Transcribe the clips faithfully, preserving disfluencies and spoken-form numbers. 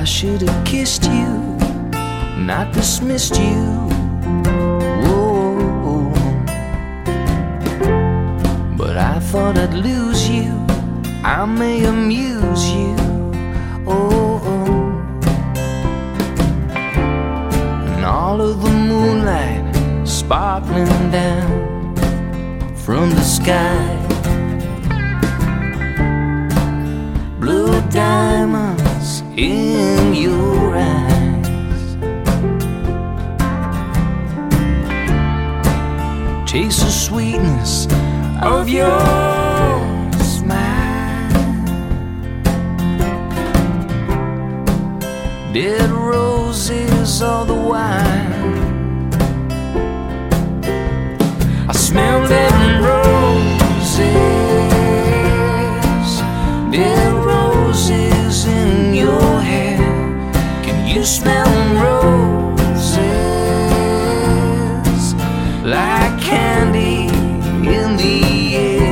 should have kissed you, not dismissed you. Whoa. But I thought I'd lose you, I may amuse you. Oh, and all of the moonlight sparkling down from the sky, blue diamonds in your eyes, taste the sweetness of your smile, dead roses all the while. I smell dead roses, dead roses in your hair. Can you smell roses like candy in the air?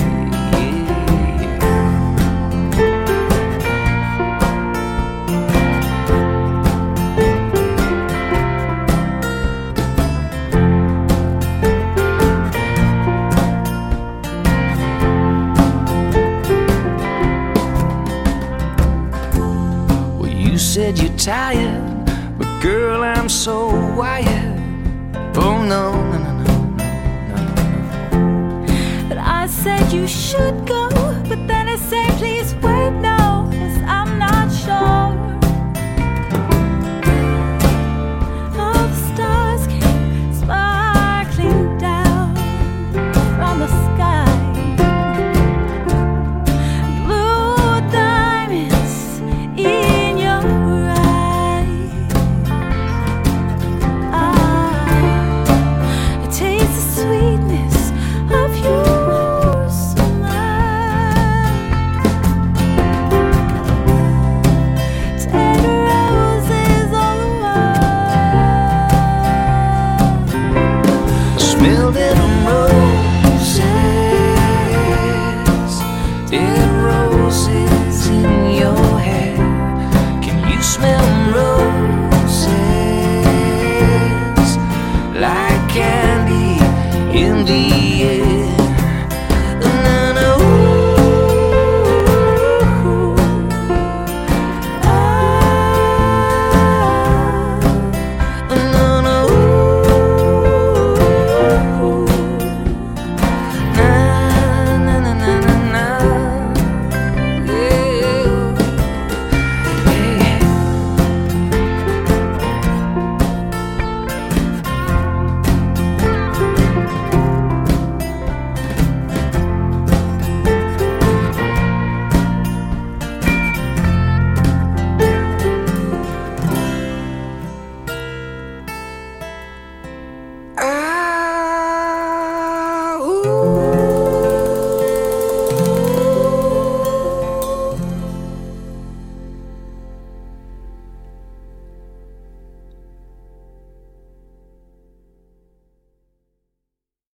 You said you're tired, but girl, I'm so wired. Oh no, no, no, no, no, no, no. But I said you should go, but then I say please wait, no, 'cause I'm not sure. All the stars came sparkling down from the sky, blue diamonds in your eyes. I taste the sweetness of your smile. Take roses all the while. Smell dead roses, dead